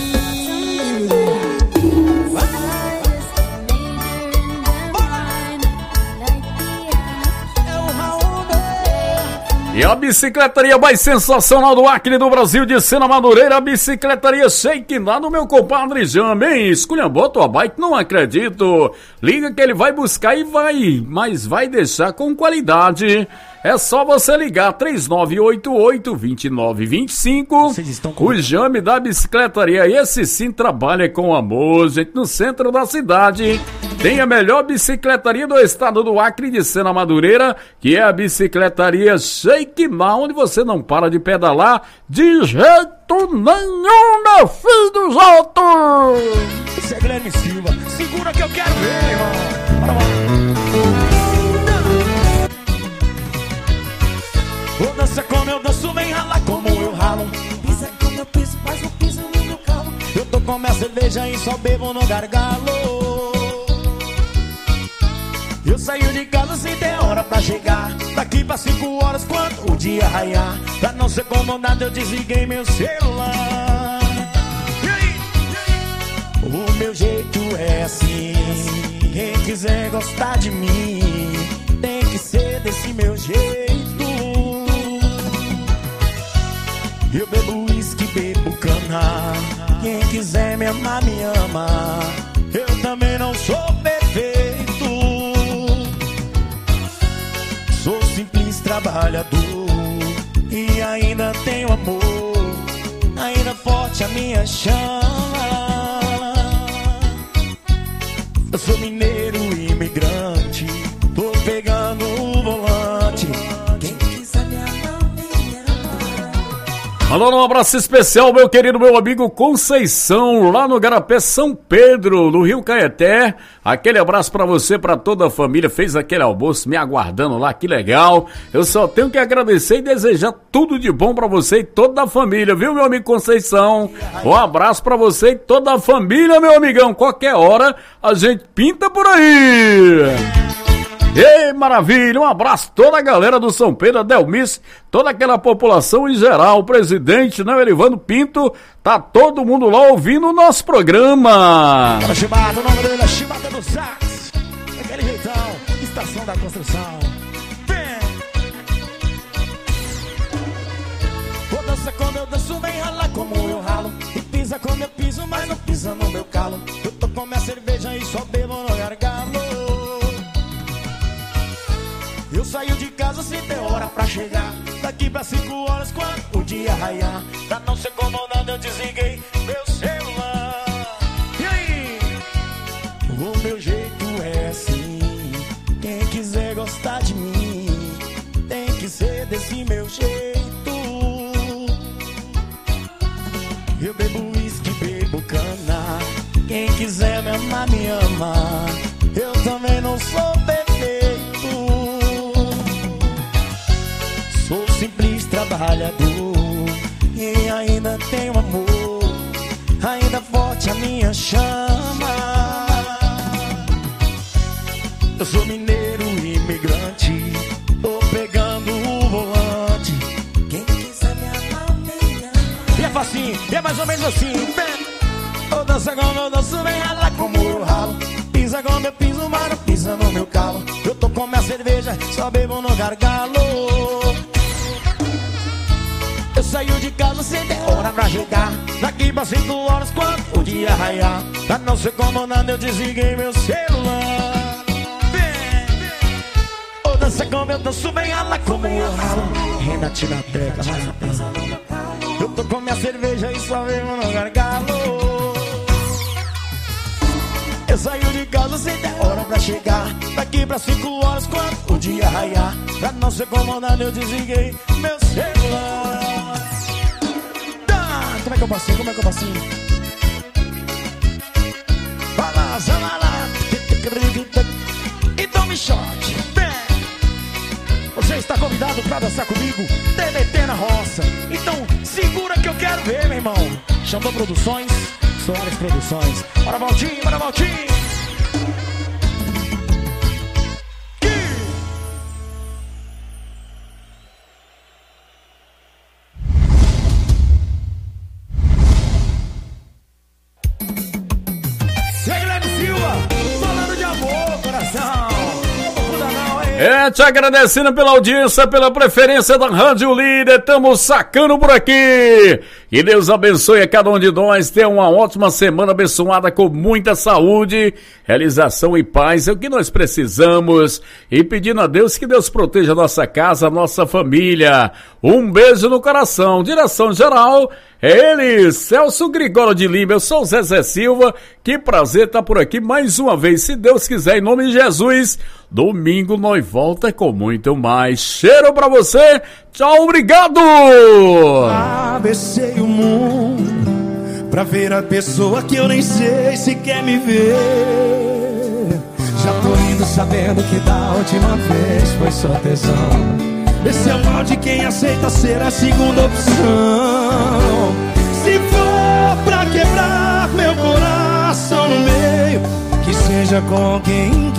E a bicicletaria mais sensacional do Acre do Brasil de Sena Madureira, a bicicletaria Shake lá no meu compadre Jame, hein? Esculhambou tua bike, não acredito. Liga que ele vai buscar e vai, mas vai deixar com qualidade. É só você ligar 3988-2925. O Jame da bicicletaria, esse sim trabalha com amor, gente, no centro da cidade. Tem a melhor bicicletaria do estado do Acre de Sena Madureira, que é a bicicletaria Shake Mal, onde você não para de pedalar de jeito nenhum, meu filho dos altos. Esse é Guilherme Silva, segura que eu quero ver, irmão. Vou dançar como eu danço, vem ralar como eu ralo. Pisa como eu piso, faz o piso no meu calo. Eu tô começando cerveja e só bebo no gargalo. Eu saio de casa sem ter hora pra chegar. Daqui pra 5 horas quando o dia raiar. Pra não ser comandado eu desliguei meu celular. E aí? O meu jeito é assim. Quem quiser gostar de mim tem que ser desse meu jeito. Eu bebo uísque, bebo cana. Quem quiser me amar, me ama. Eu também não sou perfeito. Sou simples trabalhador e ainda tenho amor. Ainda forte a minha chama. Eu sou mineiro imigrante. Tô pegando o volante. Quem quiser me amar, me ama. Mandando um abraço especial, meu querido, meu amigo Conceição, lá no Garapé São Pedro, no Rio Caeté. Aquele abraço pra você, pra toda a família. Fez aquele almoço me aguardando lá, que legal. Eu só tenho que agradecer e desejar tudo de bom pra você e toda a família, viu, meu amigo Conceição? Um abraço pra você e toda a família, meu amigão. Qualquer hora a gente pinta por aí. Ei, maravilha, um abraço a toda a galera do São Pedro, Delmice, toda aquela população em geral, o presidente, né, Elivando Pinto, tá todo mundo lá ouvindo o nosso programa. Chibata, o nome dele é Chibata do Sax, aquele jeitão, estação da construção. Vou dançar quando eu danço, vem ralar como eu ralo, e pisa quando eu piso, mas não pisa no meu calo. Eu tô com minha cerveja e só bebo no gargalo. Eu saio de casa sem ter hora pra chegar. Daqui pra 5 horas quando o dia raiar. Pra não ser comandado eu desliguei meu celular. E aí? O meu jeito é assim. Quem quiser gostar de mim tem que ser desse meu jeito. Eu bebo uísque, bebo cana. Quem quiser me amar, me ama. Eu também não sou perfeito. Sou simples trabalhador e ainda tenho amor. Ainda forte a minha chama. Eu sou mineiro imigrante. Tô pegando o volante. Quem quiser me amar, me ama. E é facinho, e é mais ou menos assim. Eu danço como eu danço, vem ralar como eu ralo. Pisa como eu piso, mas não pisa no meu calo. Eu tô com minha cerveja, só bebo no gargalo. Eu saio de casa sem ter hora pra chegar. Daqui pra 5 horas quando o dia raiar. Pra não ser comandado eu desliguei meu celular. Ô, dança como eu danço, bem rala como eu ralo. Renate na tecla, mas não pisa no meu calo. Eu tô com minha cerveja e só bebo no gargalo. Eu saio de casa sem ter hora pra chegar. Daqui pra 5 horas quando o dia raiar. Pra não ser comandado eu desliguei meu celular. Como é que eu passei? Como é que eu passei? Vai lá, vai lá. E tome shot. Você está convidado pra dançar comigo, TBT na roça. Então segura que eu quero ver, meu irmão. Xandão Produções, Soares Produções. Bora, Valtinho, bora, Valtinho. Te agradecendo pela audiência, pela preferência da Rádio Líder, estamos sacando por aqui. Que Deus abençoe a cada um de nós, tenha uma ótima semana abençoada com muita saúde, realização e paz, é o que nós precisamos. E pedindo a Deus que Deus proteja a nossa casa, a nossa família. Um beijo no coração, direção geral, é ele, Celso Gregório de Lima, eu sou o Zezé Silva, que prazer estar por aqui mais uma vez, se Deus quiser, em nome de Jesus. Domingo nós volta com muito mais. Cheiro pra você. Tchau, obrigado. Atravessei o mundo pra ver a pessoa que eu nem sei se quer me ver. Já tô indo sabendo que da última vez foi só tesão. Esse é o mal de quem aceita ser a segunda opção. Se for pra quebrar meu coração, esteja com alguém